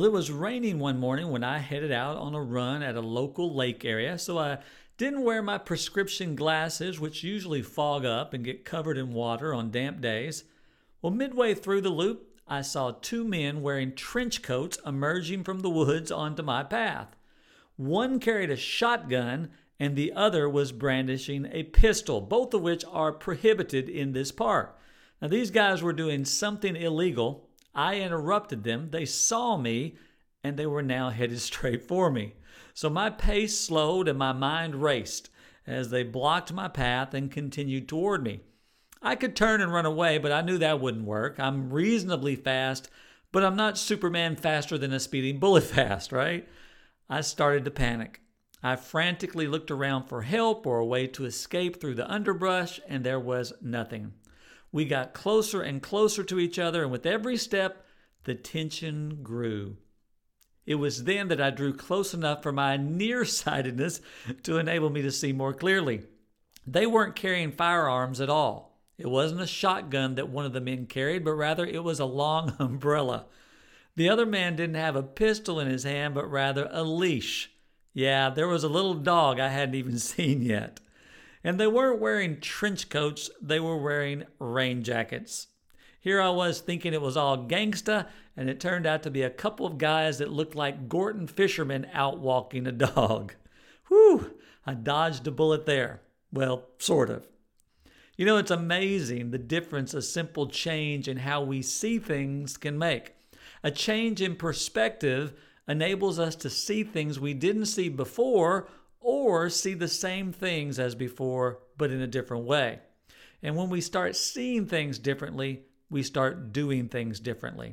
Well, it was raining one morning when I headed out on a run at a local lake area, so I didn't wear my prescription glasses, which usually fog up and get covered in water on damp days. Well, midway through the loop, I saw two men wearing trench coats emerging from the woods onto my path. One carried a shotgun and the other was brandishing a pistol, both of which are prohibited in this park. Now, these guys were doing something illegal. I interrupted them. They saw me, and they were now headed straight for me. So my pace slowed and my mind raced as they blocked my path and continued toward me. I could turn and run away, but I knew that wouldn't work. I'm reasonably fast, but I'm not Superman faster than a speeding bullet fast, right? I started to panic. I frantically looked around for help or a way to escape through the underbrush, and there was nothing. We got closer and closer to each other, and with every step, the tension grew. It was then that I drew close enough for my nearsightedness to enable me to see more clearly. They weren't carrying firearms at all. It wasn't a shotgun that one of the men carried, but rather it was a long umbrella. The other man didn't have a pistol in his hand, but rather a leash. Yeah, there was a little dog I hadn't even seen yet. And they weren't wearing trench coats, they were wearing rain jackets. Here I was thinking it was all gangsta, and it turned out to be a couple of guys that looked like Gorton fishermen out walking a dog. Whew, I dodged a bullet there. Well, sort of. You know, it's amazing the difference a simple change in how we see things can make. A change in perspective enables us to see things we didn't see before or see the same things as before, but in a different way. And when we start seeing things differently, we start doing things differently.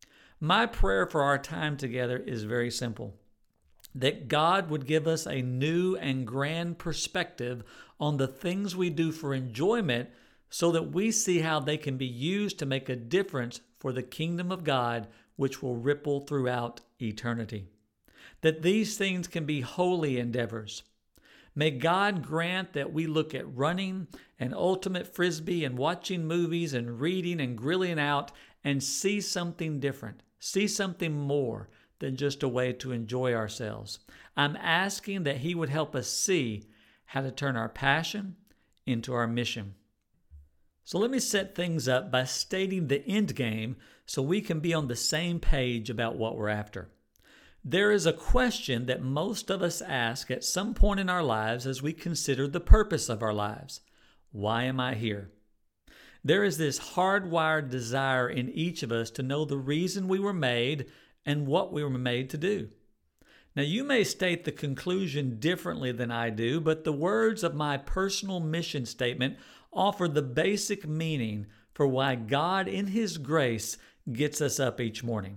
My prayer for our time together is very simple: that God would give us a new and grand perspective on the things we do for enjoyment so that we see how they can be used to make a difference for the kingdom of God, which will ripple throughout eternity. That these things can be holy endeavors. May God grant that we look at running and ultimate frisbee and watching movies and reading and grilling out and see something different, see something more than just a way to enjoy ourselves. I'm asking that He would help us see how to turn our passion into our mission. So let me set things up by stating the end game so we can be on the same page about what we're after. There is a question that most of us ask at some point in our lives as we consider the purpose of our lives. Why am I here? There is this hardwired desire in each of us to know the reason we were made and what we were made to do. Now, you may state the conclusion differently than I do, but the words of my personal mission statement offer the basic meaning for why God, in His grace, gets us up each morning.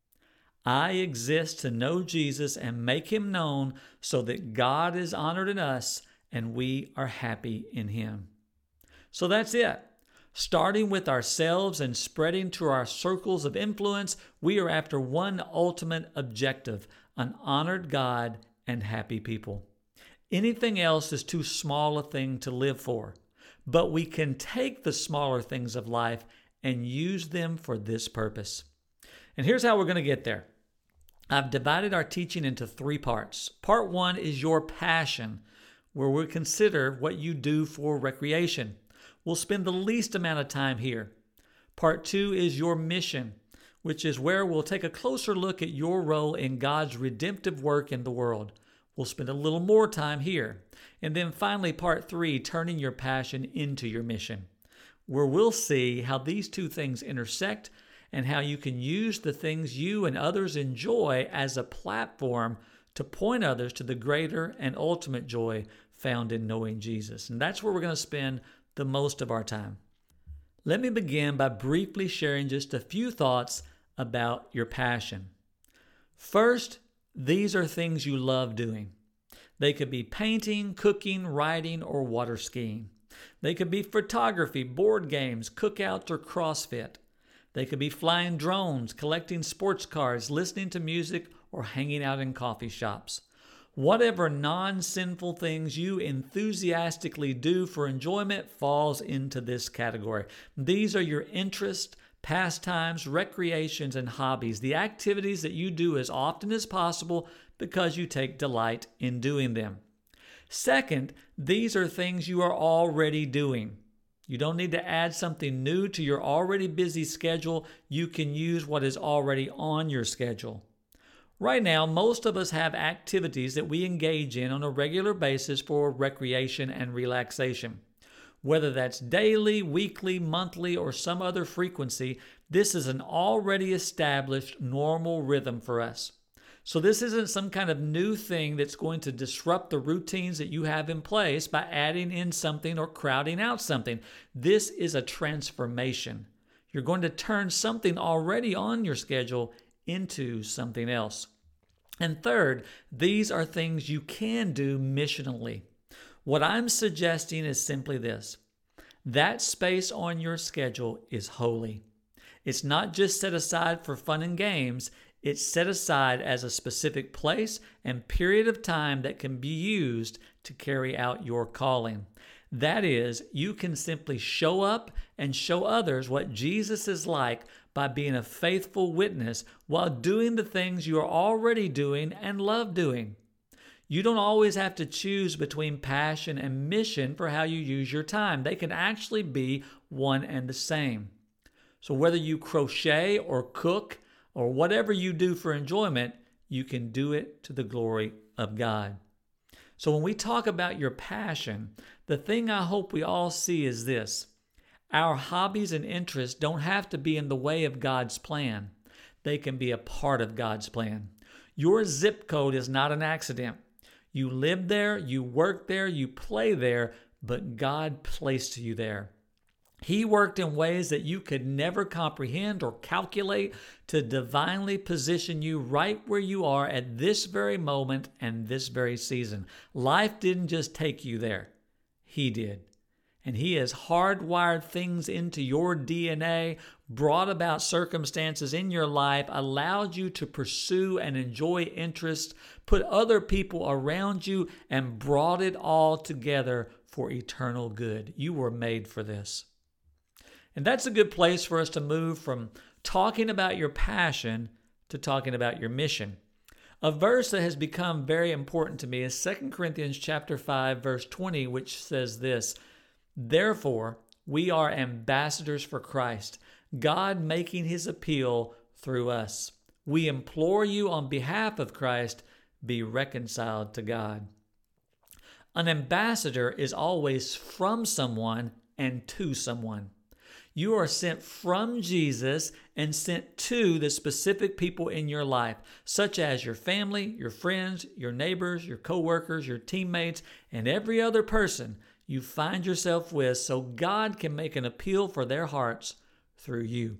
I exist to know Jesus and make Him known so that God is honored in us and we are happy in Him. So that's it. Starting with ourselves and spreading to our circles of influence, we are after one ultimate objective: an honored God and happy people. Anything else is too small a thing to live for, but we can take the smaller things of life and use them for this purpose. And here's how we're going to get there. I've divided our teaching into 3 parts. Part 1 is your passion, where we'll consider what you do for recreation. We'll spend the least amount of time here. Part 2 is your mission, which is where we'll take a closer look at your role in God's redemptive work in the world. We'll spend a little more time here. And then finally, Part 3, turning your passion into your mission, where we'll see how these two things intersect and how you can use the things you and others enjoy as a platform to point others to the greater and ultimate joy found in knowing Jesus. And that's where we're going to spend the most of our time. Let me begin by briefly sharing just a few thoughts about your passion. First, these are things you love doing. They could be painting, cooking, writing, or water skiing. They could be photography, board games, cookouts, or CrossFit. They could be flying drones, collecting sports cards, listening to music, or hanging out in coffee shops. Whatever non-sinful things you enthusiastically do for enjoyment falls into this category. These are your interests, pastimes, recreations, and hobbies, the activities that you do as often as possible because you take delight in doing them. Second, these are things you are already doing. You don't need to add something new to your already busy schedule. You can use what is already on your schedule. Right now, most of us have activities that we engage in on a regular basis for recreation and relaxation. Whether that's daily, weekly, monthly, or some other frequency, this is an already established normal rhythm for us. So this isn't some kind of new thing that's going to disrupt the routines that you have in place by adding in something or crowding out something. This is a transformation. You're going to turn something already on your schedule into something else. And third, these are things you can do missionally. What I'm suggesting is simply this. That space on your schedule is holy. It's not just set aside for fun and games. It's set aside as a specific place and period of time that can be used to carry out your calling. That is, you can simply show up and show others what Jesus is like by being a faithful witness while doing the things you are already doing and love doing. You don't always have to choose between passion and mission for how you use your time. They can actually be one and the same. So whether you crochet or cook or whatever you do for enjoyment, you can do it to the glory of God. So when we talk about your passion, the thing I hope we all see is this. Our hobbies and interests don't have to be in the way of God's plan. They can be a part of God's plan. Your zip code is not an accident. You live there, you work there, you play there, but God placed you there. He worked in ways that you could never comprehend or calculate to divinely position you right where you are at this very moment and this very season. Life didn't just take you there. He did. And He has hardwired things into your DNA, brought about circumstances in your life, allowed you to pursue and enjoy interests, put other people around you, and brought it all together for eternal good. You were made for this. And that's a good place for us to move from talking about your passion to talking about your mission. A verse that has become very important to me is 2 Corinthians chapter 5, verse 20, which says this, "Therefore, we are ambassadors for Christ, God making His appeal through us. We implore you on behalf of Christ, be reconciled to God." An ambassador is always from someone and to someone. You are sent from Jesus and sent to the specific people in your life, such as your family, your friends, your neighbors, your coworkers, your teammates, and every other person you find yourself with, so God can make an appeal for their hearts through you.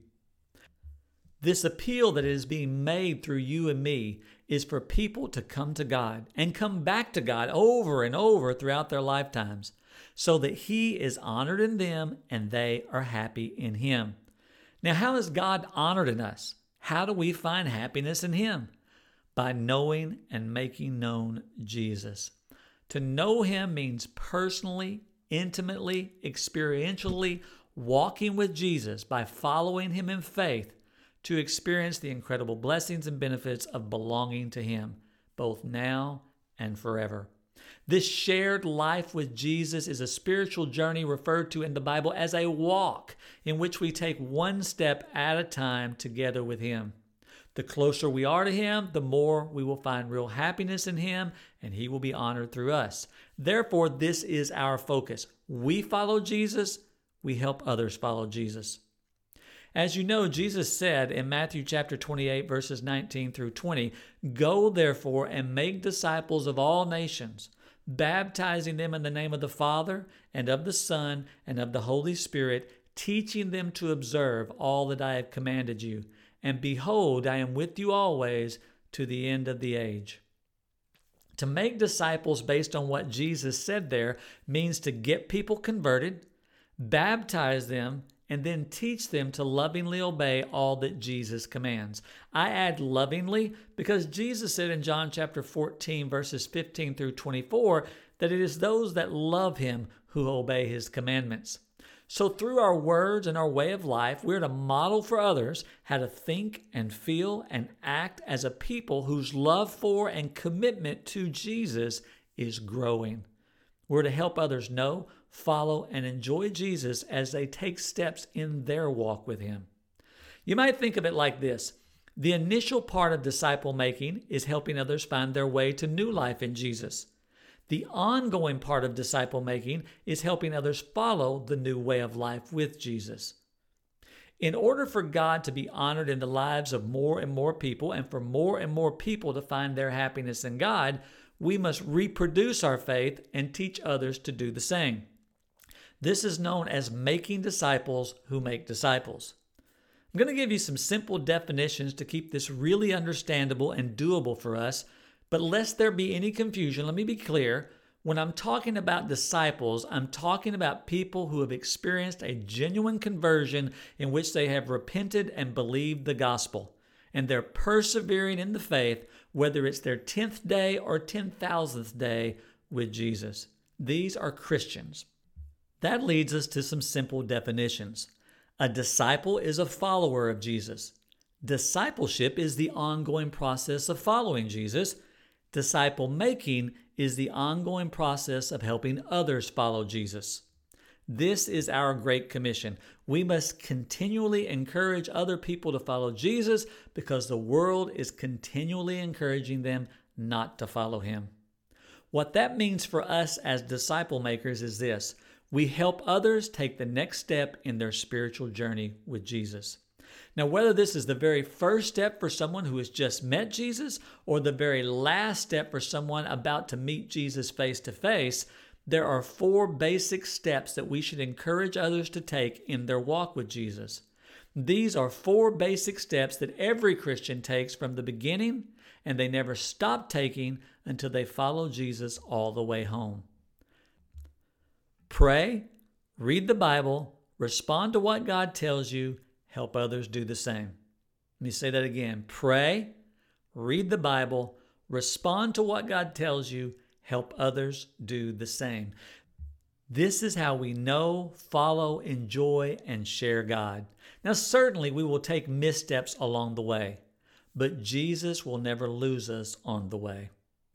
This appeal that is being made through you and me is for people to come to God and come back to God over and over throughout their lifetimes, so that He is honored in them and they are happy in Him. Now, how is God honored in us? How do we find happiness in Him? By knowing and making known Jesus. To know Him means personally, intimately, experientially walking with Jesus by following Him in faith to experience the incredible blessings and benefits of belonging to Him, both now and forever. This shared life with Jesus is a spiritual journey referred to in the Bible as a walk in which we take one step at a time together with Him. The closer we are to Him, the more we will find real happiness in Him, and He will be honored through us. Therefore, this is our focus. We follow Jesus, we help others follow Jesus. As you know, Jesus said in Matthew chapter 28, verses 19 through 20, "Go therefore and make disciples of all nations, baptizing them in the name of the Father and of the Son and of the Holy Spirit, teaching them to observe all that I have commanded you. And behold, I am with you always to the end of the age." To make disciples based on what Jesus said there means to get people converted, baptize them, and then teach them to lovingly obey all that Jesus commands. I add lovingly because Jesus said in John chapter 14, verses 15 through 24, that it is those that love Him who obey His commandments. So through our words and our way of life, we're to model for others how to think and feel and act as a people whose love for and commitment to Jesus is growing. We're to help others know, follow, and enjoy Jesus as they take steps in their walk with Him. You might think of it like this. The initial part of disciple making is helping others find their way to new life in Jesus. The ongoing part of disciple making is helping others follow the new way of life with Jesus. In order for God to be honored in the lives of more and more people and for more and more people to find their happiness in God, we must reproduce our faith and teach others to do the same. This is known as making disciples who make disciples. I'm going to give you some simple definitions to keep this really understandable and doable for us. But lest there be any confusion, let me be clear. When I'm talking about disciples, I'm talking about people who have experienced a genuine conversion in which they have repented and believed the gospel. And they're persevering in the faith, whether it's their 10th day or 10,000th day with Jesus. These are Christians. That leads us to some simple definitions. A disciple is a follower of Jesus. Discipleship is the ongoing process of following Jesus. Disciple making is the ongoing process of helping others follow Jesus. This is our Great Commission. We must continually encourage other people to follow Jesus because the world is continually encouraging them not to follow Him. What that means for us as disciple makers is this. We help others take the next step in their spiritual journey with Jesus. Now, whether this is the very first step for someone who has just met Jesus or the very last step for someone about to meet Jesus face to face, there are 4 basic steps that we should encourage others to take in their walk with Jesus. These are 4 basic steps that every Christian takes from the beginning, and they never stop taking until they follow Jesus all the way home. Pray, read the Bible, respond to what God tells you, help others do the same. Let me say that again. Pray, read the Bible, respond to what God tells you, help others do the same. This is how we know, follow, enjoy, and share God. Now, certainly we will take missteps along the way, but Jesus will never lose us on the way.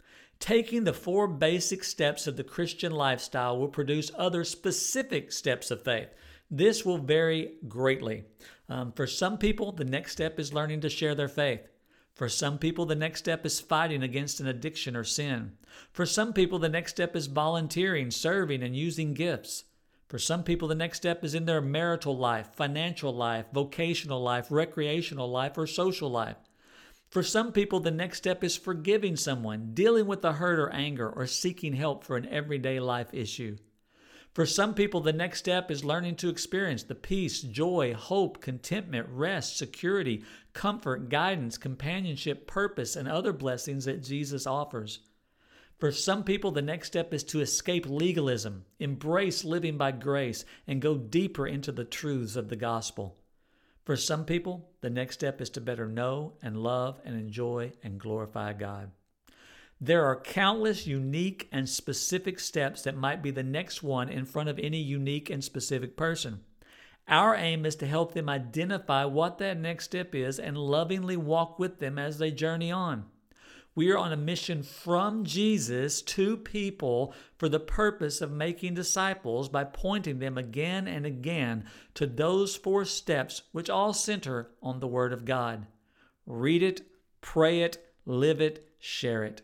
Taking the 4 basic steps of the Christian lifestyle will produce other specific steps of faith. This will vary greatly. For some people, the next step is learning to share their faith. For some people, the next step is fighting against an addiction or sin. For some people, the next step is volunteering, serving, and using gifts. For some people, the next step is in their marital life, financial life, vocational life, recreational life, or social life. For some people, the next step is forgiving someone, dealing with the hurt or anger, or seeking help for an everyday life issue. For some people, the next step is learning to experience the peace, joy, hope, contentment, rest, security, comfort, guidance, companionship, purpose, and other blessings that Jesus offers. For some people, the next step is to escape legalism, embrace living by grace, and go deeper into the truths of the gospel. For some people, the next step is to better know and love and enjoy and glorify God. There are countless unique and specific steps that might be the next one in front of any unique and specific person. Our aim is to help them identify what that next step is and lovingly walk with them as they journey on. We are on a mission from Jesus to people for the purpose of making disciples by pointing them again and again to those 4 steps which all center on the Word of God. Read it, pray it, live it, share it.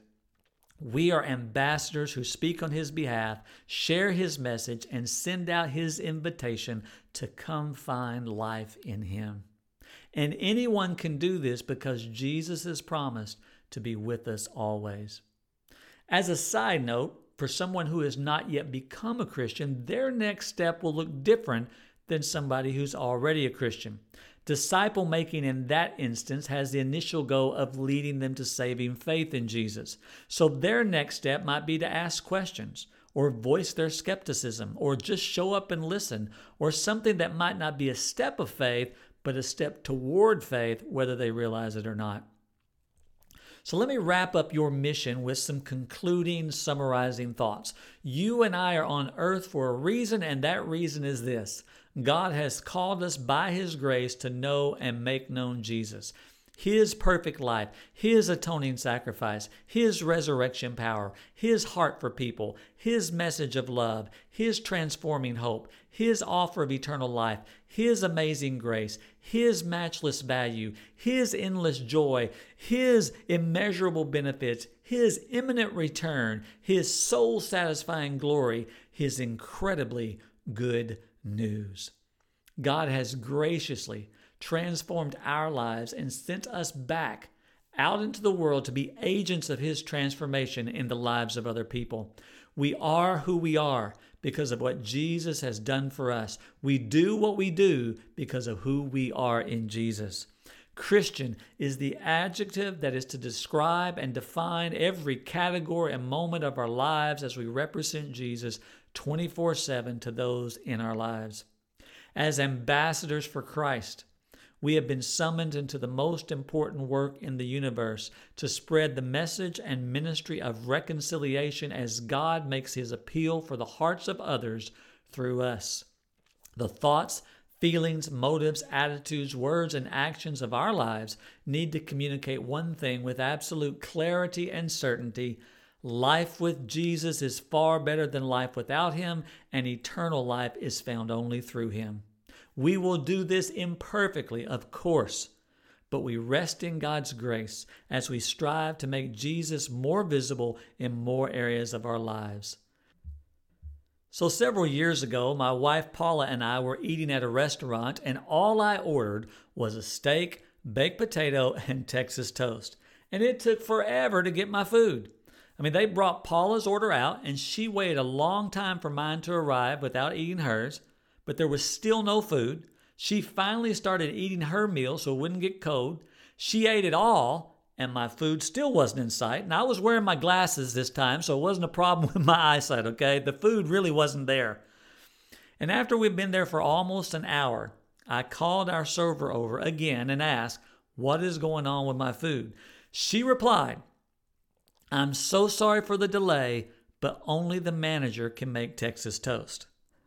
We are ambassadors who speak on His behalf, share His message, and send out His invitation to come find life in Him. And anyone can do this because Jesus has promised to be with us always. As a side note, for someone who has not yet become a Christian, their next step will look different than somebody who's already a Christian. Disciple making in that instance has the initial goal of leading them to saving faith in Jesus. So their next step might be to ask questions or voice their skepticism or just show up and listen or something that might not be a step of faith, but a step toward faith, whether they realize it or not. So let me wrap up your mission with some concluding, summarizing thoughts. You and I are on earth for a reason, and that reason is this: God has called us by His grace to know and make known Jesus. His perfect life, His atoning sacrifice, His resurrection power, His heart for people, His message of love, His transforming hope, His offer of eternal life, His amazing grace, His matchless value, His endless joy, His immeasurable benefits, His imminent return, His soul-satisfying glory, His incredibly good news. God has graciously transformed our lives and sent us back out into the world to be agents of His transformation in the lives of other people. We are who we are because of what Jesus has done for us. We do what we do because of who we are in Jesus. Christian is the adjective that is to describe and define every category and moment of our lives as we represent Jesus 24/7 to those in our lives. As ambassadors for Christ, we have been summoned into the most important work in the universe to spread the message and ministry of reconciliation as God makes His appeal for the hearts of others through us. The thoughts, feelings, motives, attitudes, words, and actions of our lives need to communicate one thing with absolute clarity and certainty: life with Jesus is far better than life without Him, and eternal life is found only through Him. We will do this imperfectly, of course, but we rest in God's grace as we strive to make Jesus more visible in more areas of our lives. So several years ago, my wife Paula and I were eating at a restaurant, and all I ordered was a steak, baked potato, and Texas toast. And it took forever to get my food. They brought Paula's order out, and she waited a long time for mine to arrive without eating hers. But there was still no food. She finally started eating her meal so it wouldn't get cold. She ate it all, and my food still wasn't in sight. And I was wearing my glasses this time, so it wasn't a problem with my eyesight, okay? The food really wasn't there. And after we'd been there for almost an hour, I called our server over again and asked, "What is going on with my food?" She replied, "I'm so sorry for the delay, but only the manager can make Texas toast."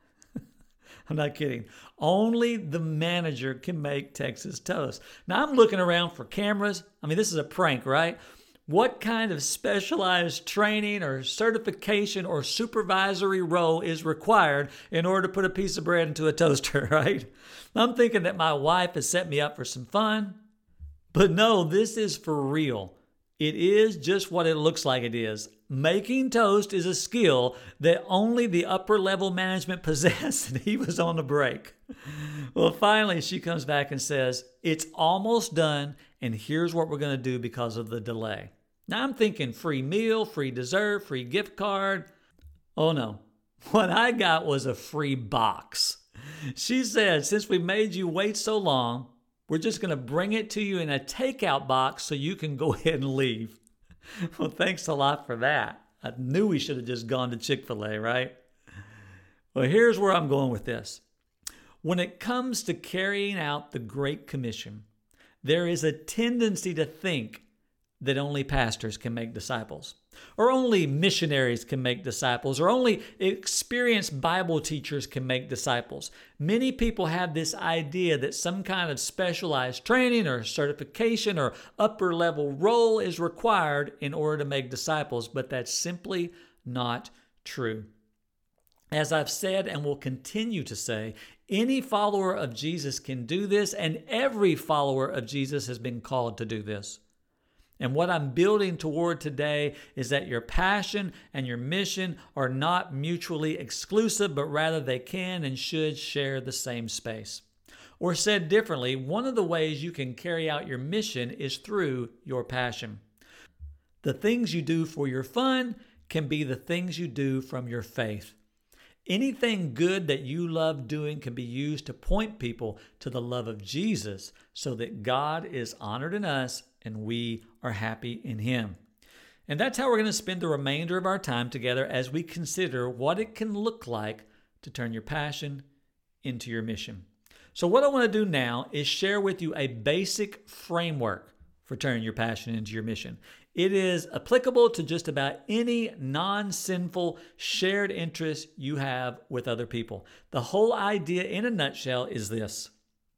I'm not kidding. Only the manager can make Texas toast. Now, I'm looking around for cameras. This is a prank, right? What kind of specialized training or certification or supervisory role is required in order to put a piece of bread into a toaster, right? I'm thinking that my wife has set me up for some fun. But no, this is for real. It is just what it looks like it is. Making toast is a skill that only the upper level management possess, and he was on a break. Well, finally, she comes back and says, "It's almost done, and here's what we're going to do because of the delay." Now, I'm thinking free meal, free dessert, free gift card. Oh, no. What I got was a free box. She said, "Since we made you wait so long, we're just going to bring it to you in a takeout box so you can go ahead and leave." Well, thanks a lot for that. I knew we should have just gone to Chick-fil-A, right? Well, here's where I'm going with this. When it comes to carrying out the Great Commission, there is a tendency to think that only pastors can make disciples, or only missionaries can make disciples, or only experienced Bible teachers can make disciples. Many people have this idea that some kind of specialized training or certification or upper level role is required in order to make disciples, but that's simply not true. As I've said and will continue to say, any follower of Jesus can do this, and every follower of Jesus has been called to do this. And what I'm building toward today is that your passion and your mission are not mutually exclusive, but rather they can and should share the same space. Or said differently, one of the ways you can carry out your mission is through your passion. The things you do for your fun can be the things you do from your faith. Anything good that you love doing can be used to point people to the love of Jesus so that God is honored in us and we are happy in Him. And that's how we're going to spend the remainder of our time together as we consider what it can look like to turn your passion into your mission. So what I want to do now is share with you a basic framework for turning your passion into your mission. It is applicable to just about any non-sinful shared interest you have with other people. The whole idea in a nutshell is this: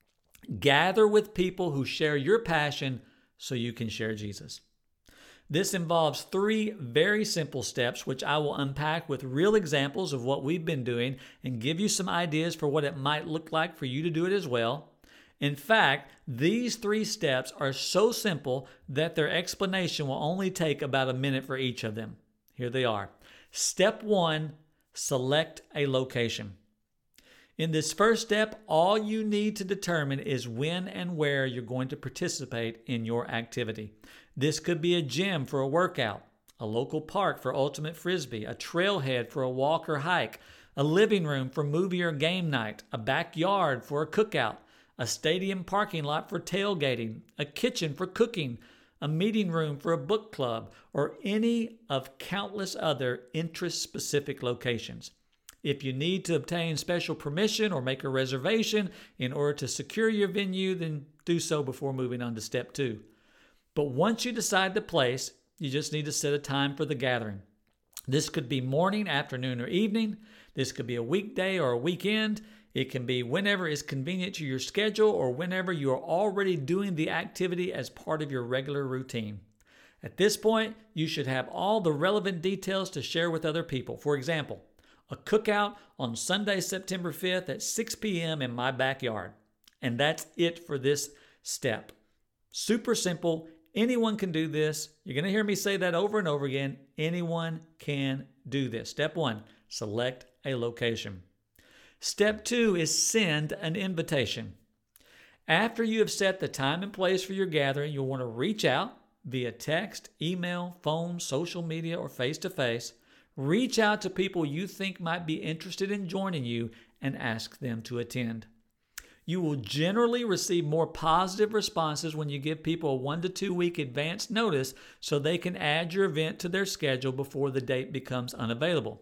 gather with people who share your passion so you can share Jesus. This involves 3 very simple steps, which I will unpack with real examples of what we've been doing and give you some ideas for what it might look like for you to do it as well. In fact, these 3 steps are so simple that their explanation will only take about a minute for each of them. Here they are. Step 1, select a location. In this first step, all you need to determine is when and where you're going to participate in your activity. This could be a gym for a workout, a local park for ultimate frisbee, a trailhead for a walk or hike, a living room for movie or game night, a backyard for a cookout, a stadium parking lot for tailgating, a kitchen for cooking, a meeting room for a book club, or any of countless other interest-specific locations. If you need to obtain special permission or make a reservation in order to secure your venue, then do so before moving on to step 2. But once you decide the place, you just need to set a time for the gathering. This could be morning, afternoon, or evening. This could be a weekday or a weekend. It can be whenever is convenient to your schedule or whenever you are already doing the activity as part of your regular routine. At this point, you should have all the relevant details to share with other people. For example, a cookout on Sunday, September 5th at 6 p.m. in my backyard. And that's it for this step. Super simple. Anyone can do this. You're going to hear me say that over and over again. Anyone can do this. Step 1, select a location. Step 2 is send an invitation. After you have set the time and place for your gathering, you'll want to reach out via text, email, phone, social media, or face-to-face. Reach out to people you think might be interested in joining you and ask them to attend. You will generally receive more positive responses when you give people a 1 to 2 week advance notice so they can add your event to their schedule before the date becomes unavailable.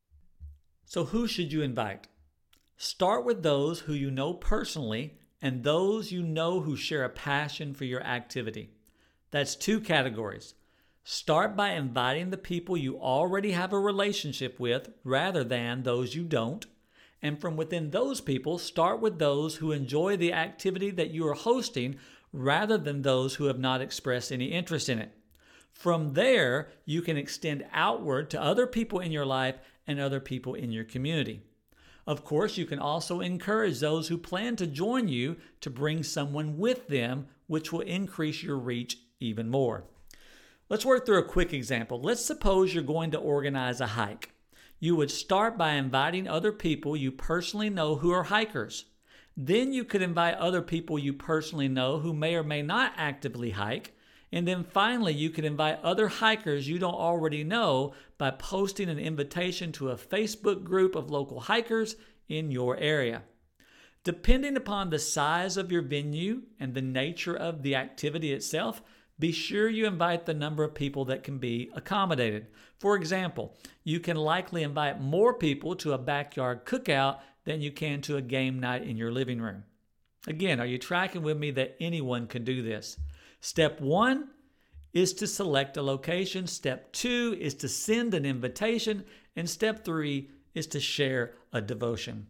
So who should you invite? Start with those who you know personally and those you know who share a passion for your activity. That's 2 categories. Start by inviting the people you already have a relationship with rather than those you don't. And from within those people, start with those who enjoy the activity that you are hosting rather than those who have not expressed any interest in it. From there, you can extend outward to other people in your life and other people in your community. Of course, you can also encourage those who plan to join you to bring someone with them, which will increase your reach even more. Let's work through a quick example. Let's suppose you're going to organize a hike. You would start by inviting other people you personally know who are hikers. Then you could invite other people you personally know who may or may not actively hike. And then finally, you could invite other hikers you don't already know by posting an invitation to a Facebook group of local hikers in your area. Depending upon the size of your venue and the nature of the activity itself, be sure you invite the number of people that can be accommodated. For example, you can likely invite more people to a backyard cookout than you can to a game night in your living room. Again, are you tracking with me that anyone can do this? Step 1 is to select a location. Step 2 is to send an invitation. And step 3 is to share a devotion.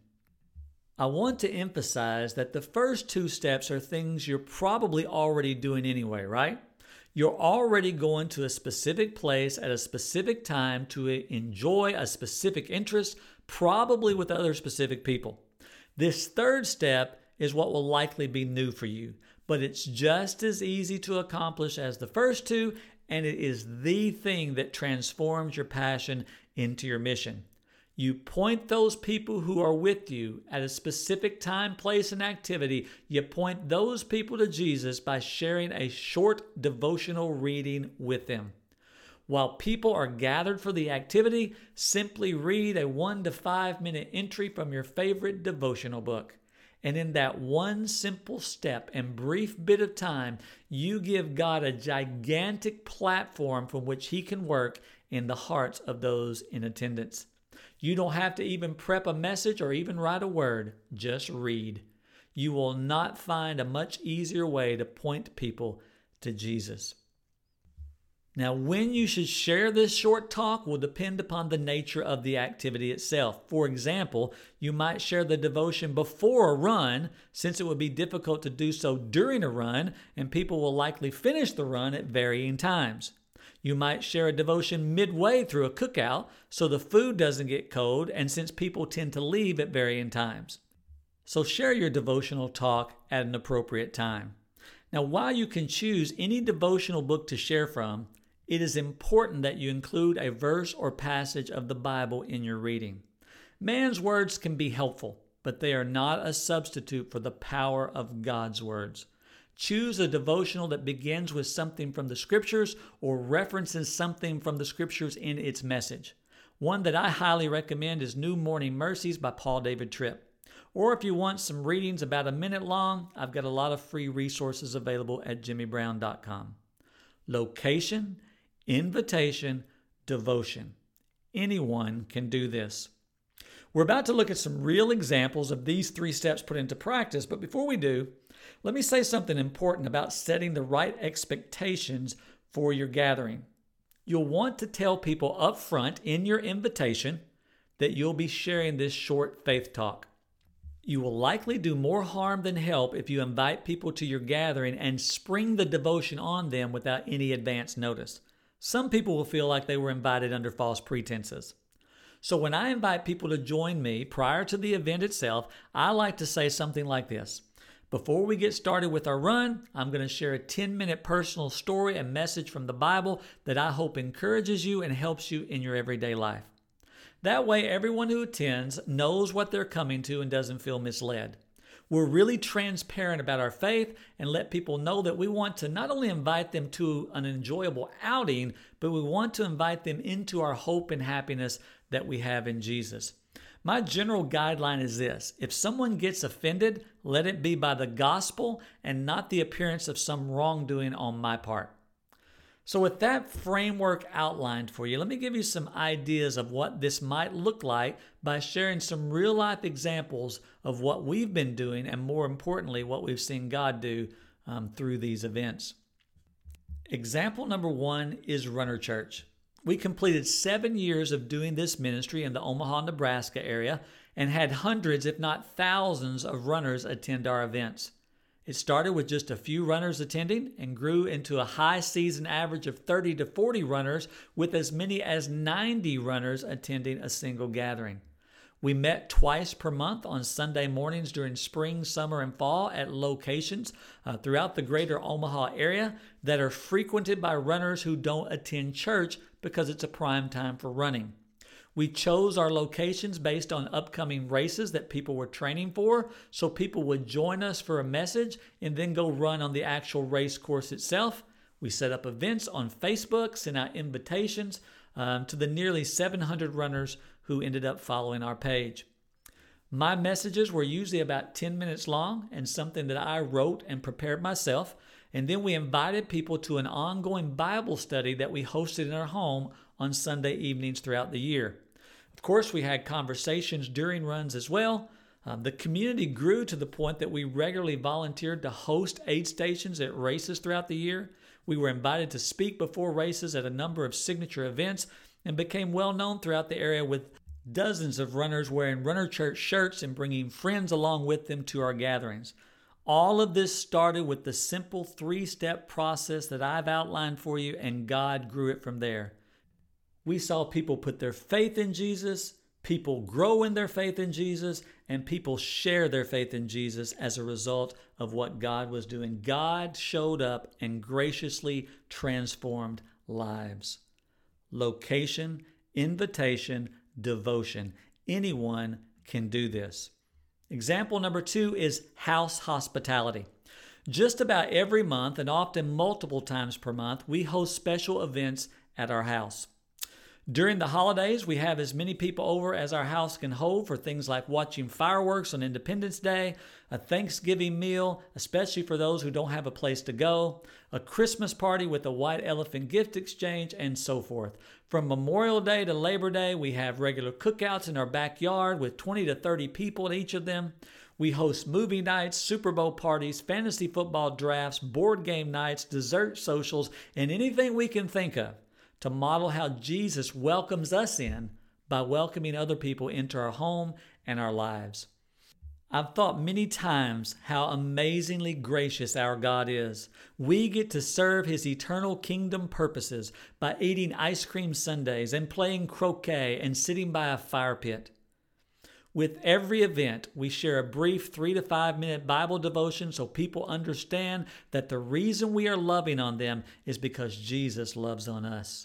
I want to emphasize that the first 2 steps are things you're probably already doing anyway, right? You're already going to a specific place at a specific time to enjoy a specific interest, probably with other specific people. This third step is what will likely be new for you, but it's just as easy to accomplish as the first 2, and it is the thing that transforms your passion into your mission. You point those people who are with you at a specific time, place, and activity. You point those people to Jesus by sharing a short devotional reading with them. While people are gathered for the activity, simply read a 1 to 5 minute entry from your favorite devotional book. And in that one simple step and brief bit of time, you give God a gigantic platform from which He can work in the hearts of those in attendance. You don't have to even prep a message or even write a word. Just read. You will not find a much easier way to point people to Jesus. Now, when you should share this short talk will depend upon the nature of the activity itself. For example, you might share the devotion before a run, since it would be difficult to do so during a run, and people will likely finish the run at varying times. You might share a devotion midway through a cookout, so the food doesn't get cold, and since people tend to leave at varying times. So share your devotional talk at an appropriate time. Now, while you can choose any devotional book to share from, it is important that you include a verse or passage of the Bible in your reading. Man's words can be helpful, but they are not a substitute for the power of God's words. Choose a devotional that begins with something from the Scriptures or references something from the Scriptures in its message. One that I highly recommend is New Morning Mercies by Paul David Tripp. Or if you want some readings about a minute long, I've got a lot of free resources available at jimmybrown.com. Location, invitation, devotion. Anyone can do this. We're about to look at some real examples of these 3 steps put into practice, but before we do, let me say something important about setting the right expectations for your gathering. You'll want to tell people up front in your invitation that you'll be sharing this short faith talk. You will likely do more harm than help if you invite people to your gathering and spring the devotion on them without any advance notice. Some people will feel like they were invited under false pretenses. So when I invite people to join me prior to the event itself, I like to say something like this. Before we get started with our run, I'm going to share a 10-minute personal story and message from the Bible that I hope encourages you and helps you in your everyday life. That way, everyone who attends knows what they're coming to and doesn't feel misled. We're really transparent about our faith and let people know that we want to not only invite them to an enjoyable outing, but we want to invite them into our hope and happiness that we have in Jesus. My general guideline is this: if someone gets offended, let it be by the gospel and not the appearance of some wrongdoing on my part. So with that framework outlined for you, let me give you some ideas of what this might look like by sharing some real-life examples of what we've been doing and, more importantly, what we've seen God do through these events. Example number 1 is Runner Church. We completed 7 years of doing this ministry in the Omaha, Nebraska area and had hundreds, if not thousands, of runners attend our events. It started with just a few runners attending and grew into a high season average of 30 to 40 runners with as many as 90 runners attending a single gathering. We met twice per month on Sunday mornings during spring, summer, and fall at locations throughout the greater Omaha area that are frequented by runners who don't attend church because it's a prime time for running. We chose our locations based on upcoming races that people were training for, so people would join us for a message and then go run on the actual race course itself. We set up events on Facebook, sent out invitations to the nearly 700 runners who ended up following our page. My messages were usually about 10 minutes long and something that I wrote and prepared myself, and then we invited people to an ongoing Bible study that we hosted in our home on Sunday evenings throughout the year. Of course, we had conversations during runs as well. The community grew to the point that we regularly volunteered to host aid stations at races throughout the year. We were invited to speak before races at a number of signature events and became well known throughout the area with dozens of runners wearing Runner Church shirts and bringing friends along with them to our gatherings. All of this started with the simple 3-step process that I've outlined for you, and God grew it from there. We saw people put their faith in Jesus, people grow in their faith in Jesus, and people share their faith in Jesus as a result of what God was doing. God showed up and graciously transformed lives. Location, invitation, devotion. Anyone can do this. Example number 2 is house hospitality. Just about every month, and often multiple times per month, we host special events at our house. During the holidays, we have as many people over as our house can hold for things like watching fireworks on Independence Day, a Thanksgiving meal, especially for those who don't have a place to go, a Christmas party with a white elephant gift exchange, and so forth. From Memorial Day to Labor Day, we have regular cookouts in our backyard with 20 to 30 people at each of them. We host movie nights, Super Bowl parties, fantasy football drafts, board game nights, dessert socials, and anything we can think of to model how Jesus welcomes us in by welcoming other people into our home and our lives. I've thought many times how amazingly gracious our God is. We get to serve His eternal kingdom purposes by eating ice cream sundaes and playing croquet and sitting by a fire pit. With every event, we share a brief 3 to 5 minute Bible devotion so people understand that the reason we are loving on them is because Jesus loves on us.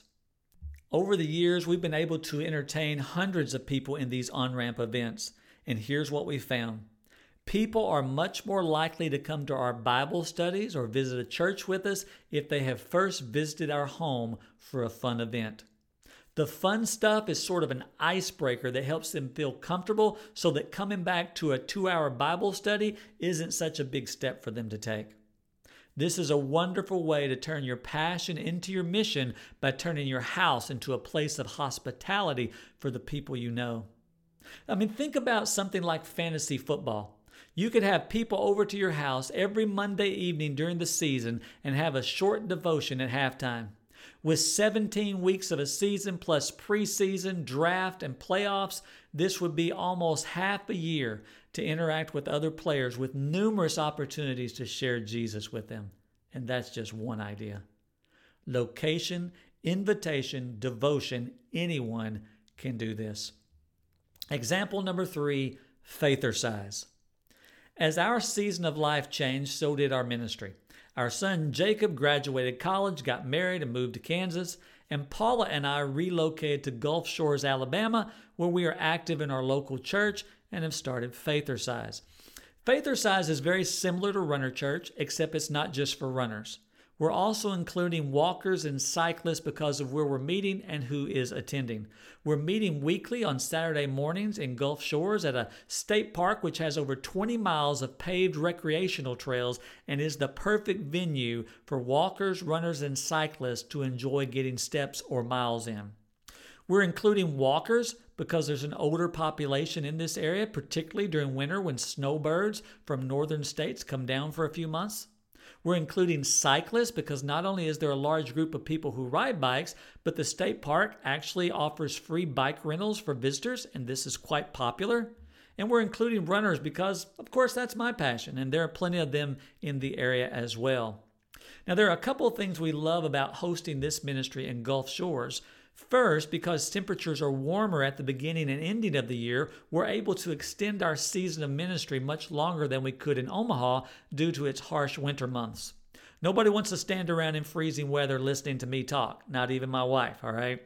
Over the years, we've been able to entertain hundreds of people in these on-ramp events, and here's what we found. People are much more likely to come to our Bible studies or visit a church with us if they have first visited our home for a fun event. The fun stuff is sort of an icebreaker that helps them feel comfortable so that coming back to a 2-hour Bible study isn't such a big step for them to take. This is a wonderful way to turn your passion into your mission by turning your house into a place of hospitality for the people you know. Think about something like fantasy football. You could have people over to your house every Monday evening during the season and have a short devotion at halftime. With 17 weeks of a season plus preseason, draft, and playoffs, this would be almost half a year to interact with other players with numerous opportunities to share Jesus with them. And that's just one idea. Location, invitation, devotion, anyone can do this. Example number 3, Faithercise. As our season of life changed, so did our ministry. Our son Jacob graduated college, got married, and moved to Kansas. And Paula and I relocated to Gulf Shores, Alabama, where we are active in our local church and have started Faithercise. Faithercise is very similar to Runner Church, except it's not just for runners. We're also including walkers and cyclists because of where we're meeting and who is attending. We're meeting weekly on Saturday mornings in Gulf Shores at a state park which has over 20 miles of paved recreational trails and is the perfect venue for walkers, runners, and cyclists to enjoy getting steps or miles in. We're including walkers because there's an older population in this area, particularly during winter when snowbirds from northern states come down for a few months. We're including cyclists because not only is there a large group of people who ride bikes, but the state park actually offers free bike rentals for visitors, and this is quite popular. And we're including runners because, of course, that's my passion, and there are plenty of them in the area as well. Now, there are a couple of things we love about hosting this ministry in Gulf Shores. First, because temperatures are warmer at the beginning and ending of the year, we're able to extend our season of ministry much longer than we could in Omaha due to its harsh winter months. Nobody wants to stand around in freezing weather listening to me talk, not even my wife, all right?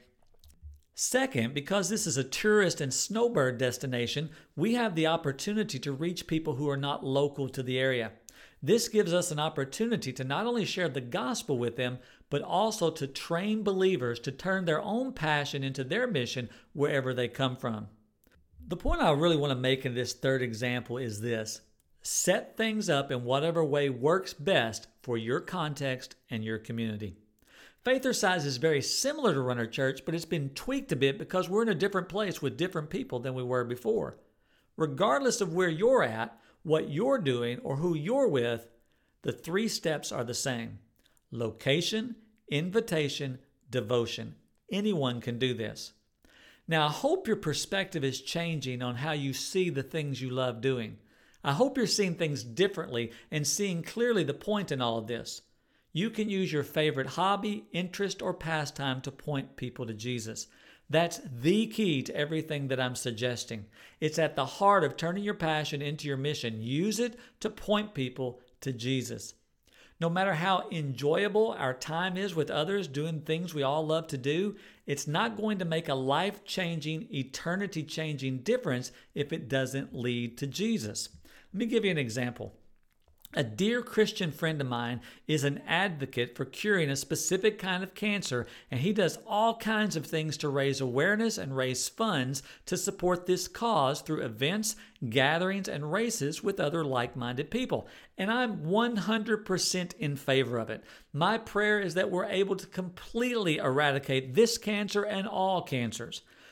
Second, because this is a tourist and snowbird destination, we have the opportunity to reach people who are not local to the area. This gives us an opportunity to not only share the gospel with them, but also to train believers to turn their own passion into their mission wherever they come from. The point I really want to make in this third example is this: set things up in whatever way works best for your context and your community. Faithercise is very similar to Runner Church, but it's been tweaked a bit because we're in a different place with different people than we were before. Regardless of where you're at, what you're doing, or who you're with, the 3 steps are the same. Location, invitation, devotion. Anyone can do this. Now, I hope your perspective is changing on how you see the things you love doing. I hope you're seeing things differently and seeing clearly the point in all of this. You can use your favorite hobby, interest, or pastime to point people to Jesus. That's the key to everything that I'm suggesting. It's at the heart of turning your passion into your mission. Use it to point people to Jesus. No matter how enjoyable our time is with others doing things we all love to do, it's not going to make a life-changing, eternity-changing difference if it doesn't lead to Jesus. Let me give you an example. A dear Christian friend of mine is an advocate for curing a specific kind of cancer, and he does all kinds of things to raise awareness and raise funds to support this cause through events, gatherings, and races with other like-minded people. And I'm 100% in favor of it. My prayer is that we're able to completely eradicate this cancer and all cancers.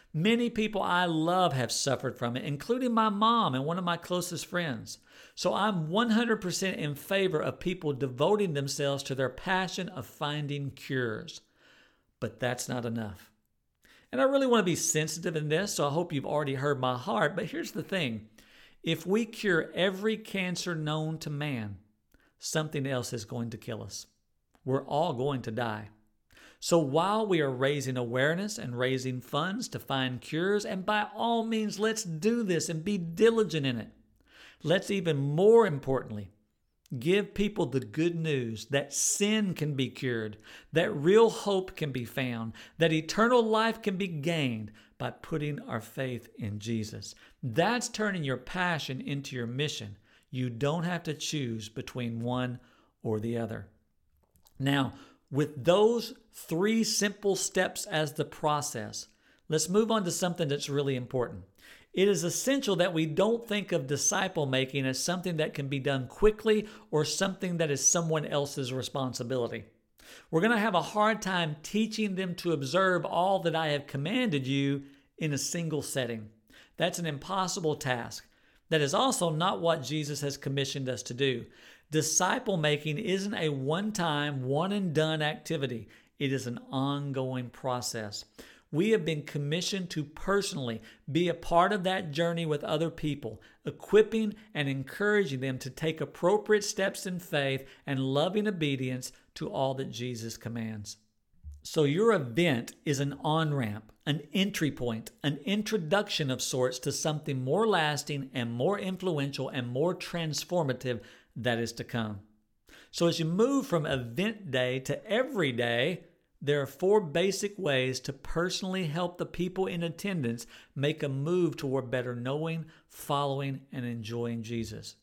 Many people I love have suffered from it, including my mom and one of my closest friends. So I'm 100% in favor of people devoting themselves to their passion of finding cures. But that's not enough. And I really want to be sensitive in this, so I hope you've already heard my heart. But here's the thing. If we cure every cancer known to man, something else is going to kill us. We're all going to die. So while we are raising awareness and raising funds to find cures, and by all means, let's do this and be diligent in it. Let's even more importantly, give people the good news that sin can be cured, that real hope can be found, that eternal life can be gained by putting our faith in Jesus. That's turning your passion into your mission. You don't have to choose between one or the other. Now, with those 3 simple steps as the process, let's move on to something that's really important. It is essential that we don't think of disciple making as something that can be done quickly or something that is someone else's responsibility. We're going to have a hard time teaching them to observe all that I have commanded you in a single setting. That's an impossible task. That is also not what Jesus has commissioned us to do. Disciple making isn't a one-time, one-and-done activity. It is an ongoing process. We have been commissioned to personally be a part of that journey with other people, equipping and encouraging them to take appropriate steps in faith and loving obedience to all that Jesus commands. So your event is an on-ramp, an entry point, an introduction of sorts to something more lasting and more influential and more transformative that is to come. So as you move from event day to every day, there are 4 basic ways to personally help the people in attendance make a move toward better knowing, following, and enjoying Jesus.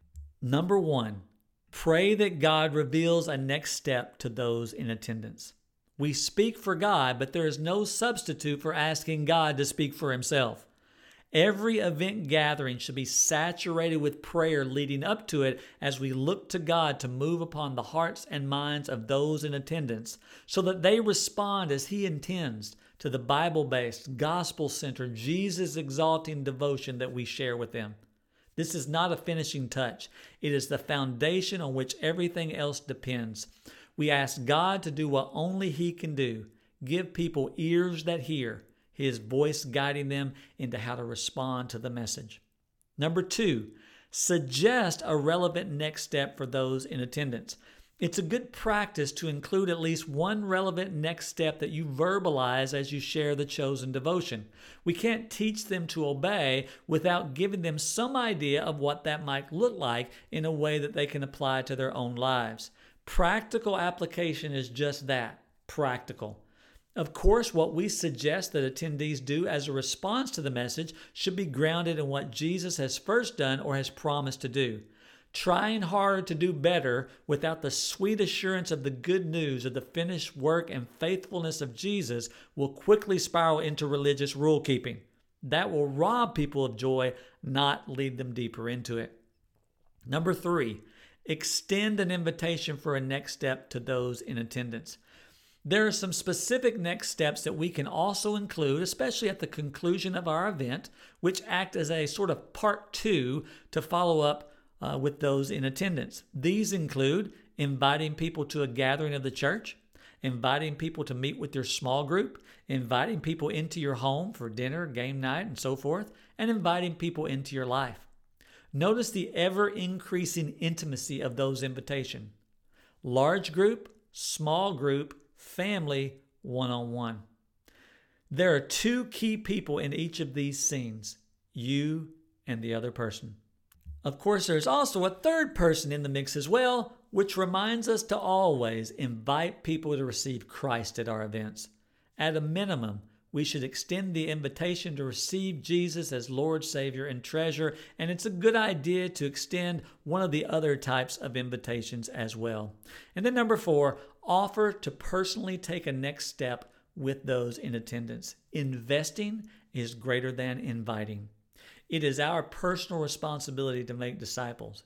Number 1, pray that God reveals a next step to those in attendance. We speak for God, but there is no substitute for asking God to speak for Himself. Every event gathering should be saturated with prayer leading up to it as we look to God to move upon the hearts and minds of those in attendance so that they respond as He intends to the Bible-based, gospel-centered, Jesus-exalting devotion that we share with them. This is not a finishing touch. It is the foundation on which everything else depends. We ask God to do what only He can do, give people ears that hear, His voice guiding them into how to respond to the message. Number 2, suggest a relevant next step for those in attendance. It's a good practice to include at least one relevant next step that you verbalize as you share the chosen devotion. We can't teach them to obey without giving them some idea of what that might look like in a way that they can apply to their own lives. Practical application is just that, practical. Of course, what we suggest that attendees do as a response to the message should be grounded in what Jesus has first done or has promised to do. Trying hard to do better without the sweet assurance of the good news of the finished work and faithfulness of Jesus will quickly spiral into religious rule keeping. That will rob people of joy, not lead them deeper into it. Number 3, extend an invitation for a next step to those in attendance. There are some specific next steps that we can also include, especially at the conclusion of our event, which act as a sort of part 2 to follow up with those in attendance. These include inviting people to a gathering of the church, inviting people to meet with your small group, inviting people into your home for dinner, game night, and so forth, and inviting people into your life. Notice the ever-increasing intimacy of those invitations. Large group, small group, family, one-on-one. There are 2 key people in each of these scenes, you and the other person. Of course, there's also a third person in the mix as well, which reminds us to always invite people to receive Christ at our events. At a minimum, we should extend the invitation to receive Jesus as Lord, Savior, and treasure, and it's a good idea to extend one of the other types of invitations as well. And then number 4, offer to personally take a next step with those in attendance. Investing is greater than inviting. It is our personal responsibility to make disciples.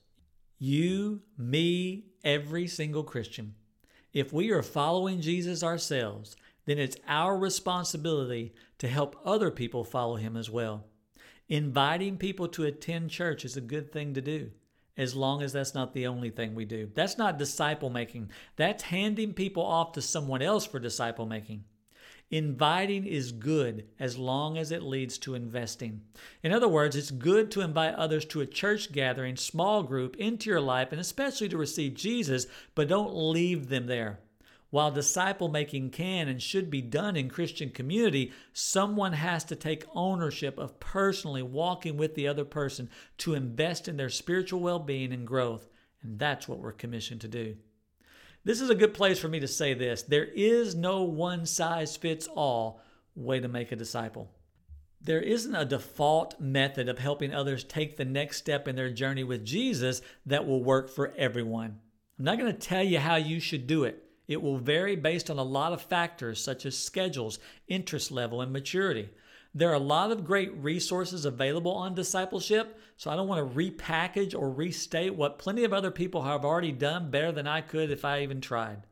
You, me, every single Christian. If we are following Jesus ourselves, then it's our responsibility to help other people follow him as well. Inviting people to attend church is a good thing to do, as long as that's not the only thing we do. That's not disciple making. That's handing people off to someone else for disciple making. Inviting is good as long as it leads to investing. In other words, it's good to invite others to a church gathering, small group, into your life, and especially to receive Jesus, but don't leave them there. While disciple making can and should be done in Christian community, someone has to take ownership of personally walking with the other person to invest in their spiritual well-being and growth. And that's what we're commissioned to do. This is a good place for me to say this. There is no one-size-fits-all way to make a disciple. There isn't a default method of helping others take the next step in their journey with Jesus that will work for everyone. I'm not going to tell you how you should do it. It will vary based on a lot of factors such as schedules, interest level, and maturity. There are a lot of great resources available on discipleship, so I don't want to repackage or restate what plenty of other people have already done better than I could if I even tried.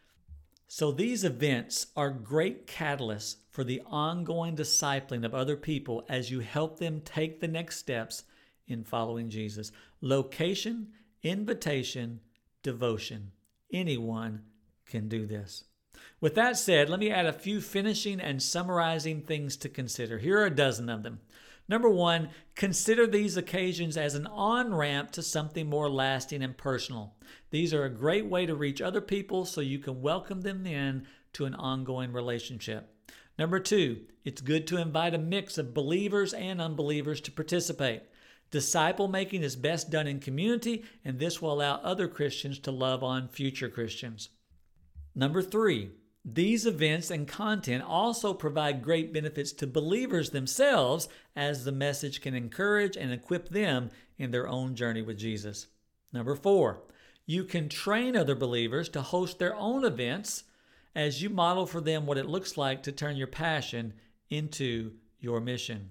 So these events are great catalysts for the ongoing discipling of other people as you help them take the next steps in following Jesus. Location, invitation, devotion. Anyone can do this. With that said, let me add a few finishing and summarizing things to consider. Here are a dozen of them. Number one, consider these occasions as an on-ramp to something more lasting and personal. These are a great way to reach other people so you can welcome them in to an ongoing relationship. Number two, it's good to invite a mix of believers and unbelievers to participate. Disciple making is best done in community, and this will allow other Christians to love on future Christians. Number three, these events and content also provide great benefits to believers themselves, as the message can encourage and equip them in their own journey with Jesus. Number four, you can train other believers to host their own events as you model for them what it looks like to turn your passion into your mission.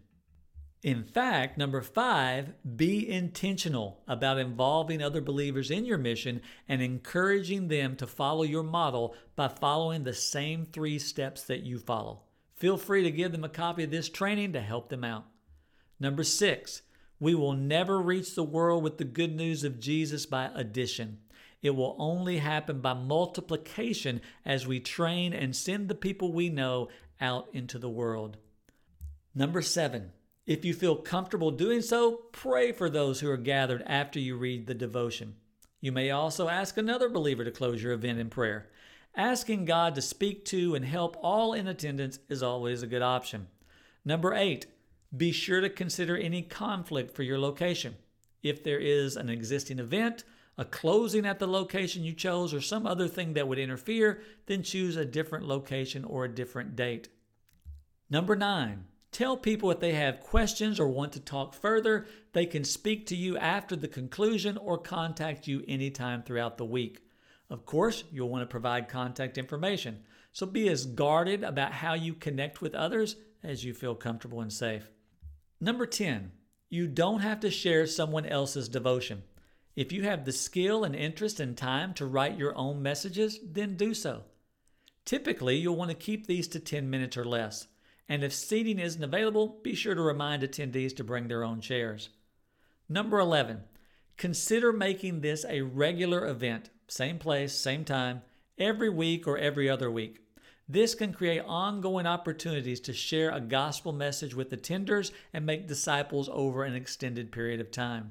In fact, number five, be intentional about involving other believers in your mission and encouraging them to follow your model by following the same 3 steps that you follow. Feel free to give them a copy of this training to help them out. Number 6, we will never reach the world with the good news of Jesus by addition. It will only happen by multiplication as we train and send the people we know out into the world. Number 7, if you feel comfortable doing so, pray for those who are gathered after you read the devotion. You may also ask another believer to close your event in prayer. Asking God to speak to and help all in attendance is always a good option. Number 8, be sure to consider any conflict for your location. If there is an existing event, a closing at the location you chose, or some other thing that would interfere, then choose a different location or a different date. Number 9, tell people if they have questions or want to talk further, they can speak to you after the conclusion or contact you anytime throughout the week. Of course, you'll want to provide contact information, so be as guarded about how you connect with others as you feel comfortable and safe. Number 10, you don't have to share someone else's devotion. If you have the skill and interest and time to write your own messages, then do so. Typically, you'll want to keep these to 10 minutes or less. And if seating isn't available, be sure to remind attendees to bring their own chairs. Number 11, consider making this a regular event, same place, same time, every week or every other week. This can create ongoing opportunities to share a gospel message with attenders and make disciples over an extended period of time.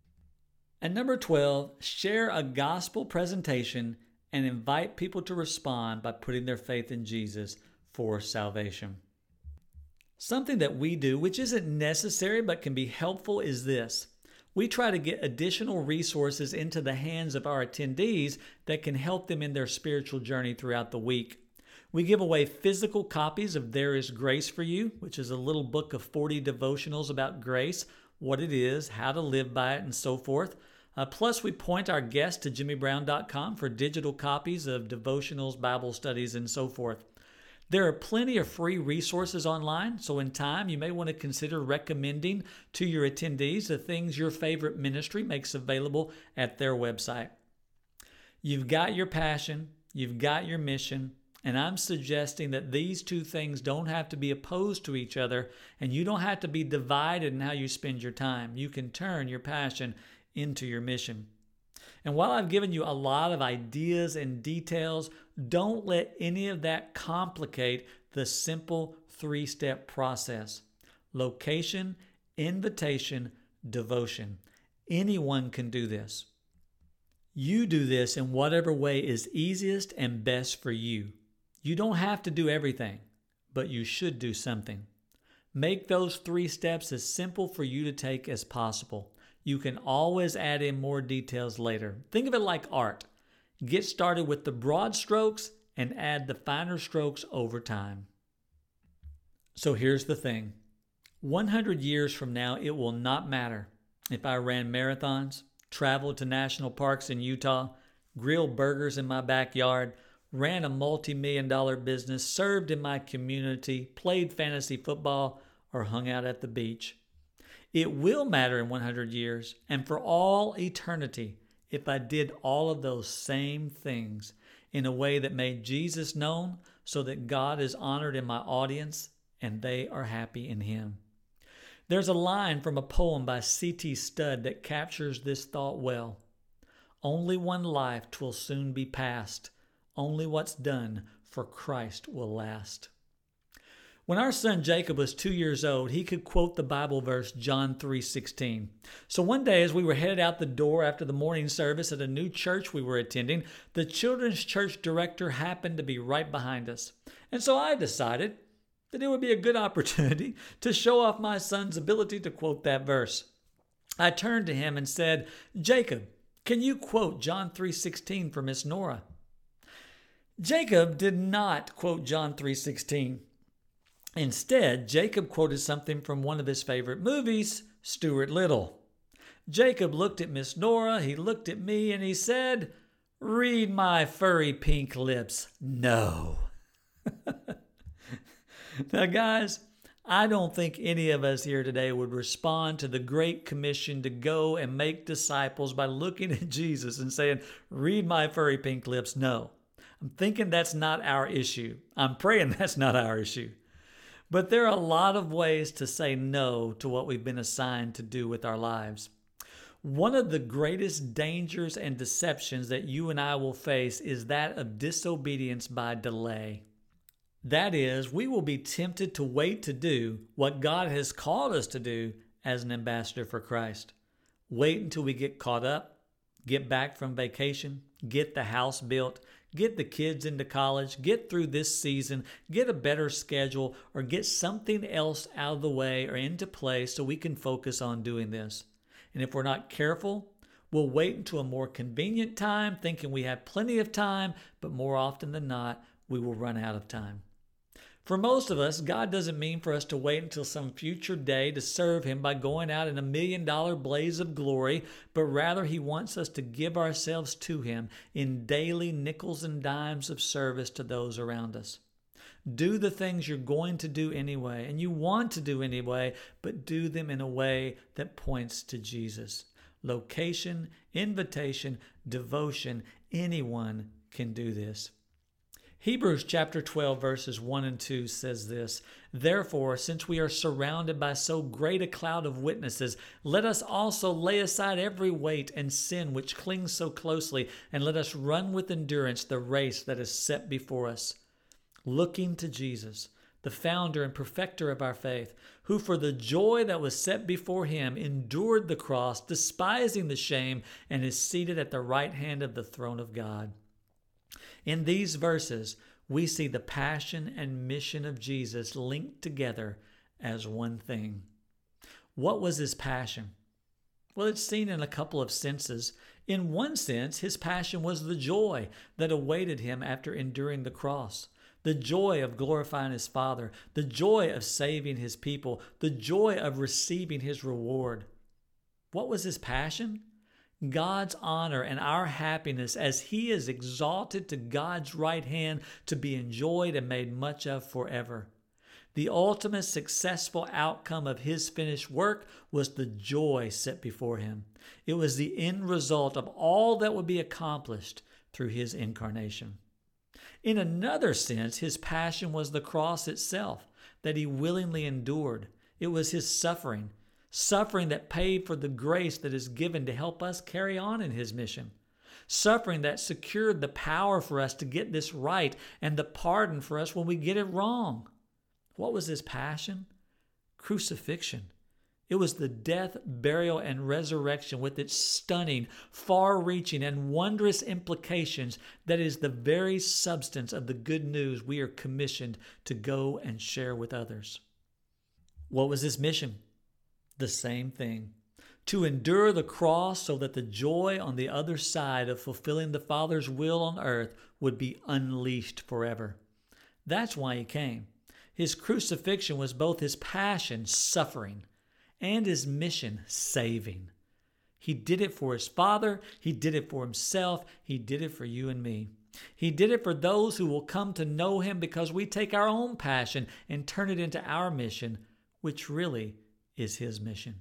And number 12, share a gospel presentation and invite people to respond by putting their faith in Jesus for salvation. Something that we do, which isn't necessary but can be helpful, is this. We try to get additional resources into the hands of our attendees that can help them in their spiritual journey throughout the week. We give away physical copies of There Is Grace for You, which is a little book of 40 devotionals about grace, what it is, how to live by it, and so forth. Plus, we point our guests to jimmybrown.com for digital copies of devotionals, Bible studies, and so forth. There are plenty of free resources online, so in time you may want to consider recommending to your attendees the things your favorite ministry makes available at their website. You've got your passion, you've got your mission. And I'm suggesting that these two things don't have to be opposed to each other, and you don't have to be divided in how you spend your time. You can turn your passion into your mission. And while I've given you a lot of ideas and details, don't let any of that complicate the simple 3-step process. Location, invitation, devotion. Anyone can do this. You do this in whatever way is easiest and best for you. You don't have to do everything, but you should do something. Make those 3 steps as simple for you to take as possible. You can always add in more details later. Think of it like art. Get started with the broad strokes and add the finer strokes over time. So here's the thing. 100 years from now, it will not matter if I ran marathons, traveled to national parks in Utah, grilled burgers in my backyard, ran a multi-million-dollar business, served in my community, played fantasy football, or hung out at the beach. It will matter in 100 years and for all eternity if I did all of those same things in a way that made Jesus known so that God is honored in my audience and they are happy in Him. There's a line from a poem by C.T. Studd that captures this thought well. Only one life 'twill soon be past. Only what's done for Christ will last. When our son Jacob was 2 years old, he could quote the Bible verse John 3:16. So one day as we were headed out the door after the morning service at a new church we were attending, the children's church director happened to be right behind us. And so I decided that it would be a good opportunity to show off my son's ability to quote that verse. I turned to him and said, "Jacob, can you quote John 3:16 for Miss Nora?" Jacob did not quote John 3:16. Instead, Jacob quoted something from one of his favorite movies, Stuart Little. Jacob looked at Miss Nora, he looked at me, and he said, "Read my furry pink lips, no." Now, guys, I don't think any of us here today would respond to the Great Commission to go and make disciples by looking at Jesus and saying, "Read my furry pink lips, no." I'm thinking that's not our issue. I'm praying that's not our issue. But there are a lot of ways to say no to what we've been assigned to do with our lives. One of the greatest dangers and deceptions that you and I will face is that of disobedience by delay. That is, we will be tempted to wait to do what God has called us to do as an ambassador for Christ. Wait until we get caught up, get back from vacation, get the house built, get the kids into college, get through this season, get a better schedule, or get something else out of the way or into place so we can focus on doing this. And if we're not careful, we'll wait until a more convenient time, thinking we have plenty of time, but more often than not, we will run out of time. For most of us, God doesn't mean for us to wait until some future day to serve Him by going out in a $1 million blaze of glory, but rather He wants us to give ourselves to Him in daily nickels and dimes of service to those around us. Do the things you're going to do anyway, and you want to do anyway, but do them in a way that points to Jesus. Location, invitation, devotion, anyone can do this. Hebrews chapter 12 verses 1 and 2 says this, "Therefore, since we are surrounded by so great a cloud of witnesses, let us also lay aside every weight and sin which clings so closely, and let us run with endurance the race that is set before us, looking to Jesus, the founder and perfecter of our faith, who for the joy that was set before Him endured the cross, despising the shame, and is seated at the right hand of the throne of God." In these verses, we see the passion and mission of Jesus linked together as one thing. What was His passion? Well, it's seen in a couple of senses. In one sense, His passion was the joy that awaited Him after enduring the cross, the joy of glorifying His Father, the joy of saving His people, the joy of receiving His reward. What was His passion? God's honor and our happiness as He is exalted to God's right hand to be enjoyed and made much of forever. The ultimate successful outcome of His finished work was the joy set before Him. It was the end result of all that would be accomplished through His incarnation. In another sense, his passion was the cross itself that he willingly endured. It was his suffering, suffering that paid for the grace that is given to help us carry on in his mission, suffering that secured the power for us to get this right and the pardon for us when we get it wrong. What was his passion? Crucifixion. It was the death, burial, and resurrection with its stunning, far-reaching, and wondrous implications that is the very substance of the good news we are commissioned to go and share with others. What was his mission? The same thing. To endure the cross so that the joy on the other side of fulfilling the Father's will on earth would be unleashed forever. That's why he came. His crucifixion was both his passion, suffering, and his mission, saving. He did it for his Father. He did it for himself. He did it for you and me. He did it for those who will come to know him because we take our own passion and turn it into our mission, which really is his mission.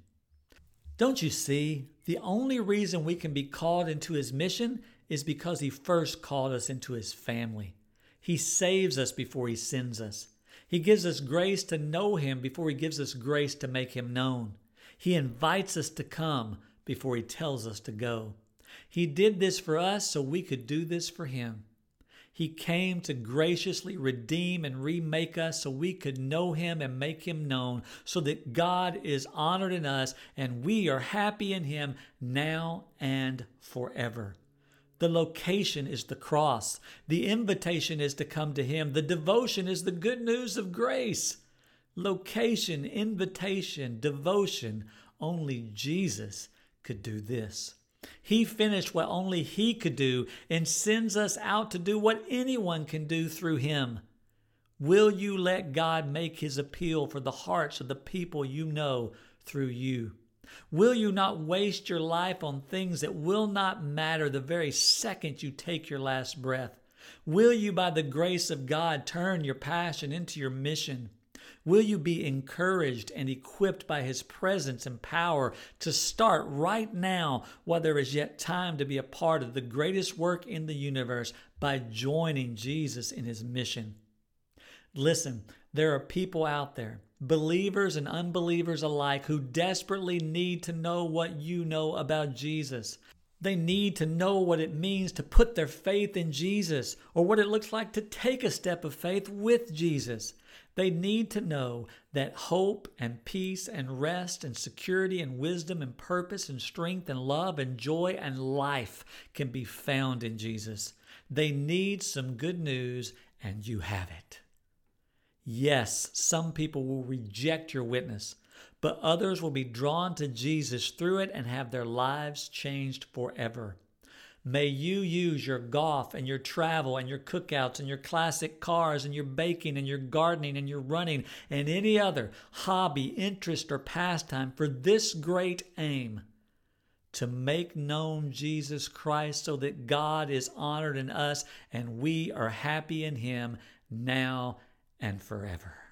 Don't you see? The only reason we can be called into his mission is because he first called us into his family. He saves us before he sends us. He gives us grace to know him before he gives us grace to make him known. He invites us to come before he tells us to go. He did this for us so we could do this for him. He came to graciously redeem and remake us so we could know him and make him known, so that God is honored in us and we are happy in him now and forever. The location is the cross. The invitation is to come to him. The devotion is the good news of grace. Location, invitation, devotion. Only Jesus could do this. He finished what only he could do and sends us out to do what anyone can do through him. Will you let God make his appeal for the hearts of the people you know through you? Will you not waste your life on things that will not matter the very second you take your last breath? Will you, by the grace of God, turn your passion into your mission? Will you be encouraged and equipped by his presence and power to start right now while there is yet time to be a part of the greatest work in the universe by joining Jesus in his mission? Listen, there are people out there, believers and unbelievers alike, who desperately need to know what you know about Jesus. They need to know what it means to put their faith in Jesus, or what it looks like to take a step of faith with Jesus. They need to know that hope and peace and rest and security and wisdom and purpose and strength and love and joy and life can be found in Jesus. They need some good news, and you have it. Yes, some people will reject your witness, but others will be drawn to Jesus through it and have their lives changed forever. May you use your golf and your travel and your cookouts and your classic cars and your baking and your gardening and your running and any other hobby, interest, or pastime for this great aim: to make known Jesus Christ so that God is honored in us and we are happy in him now and forever.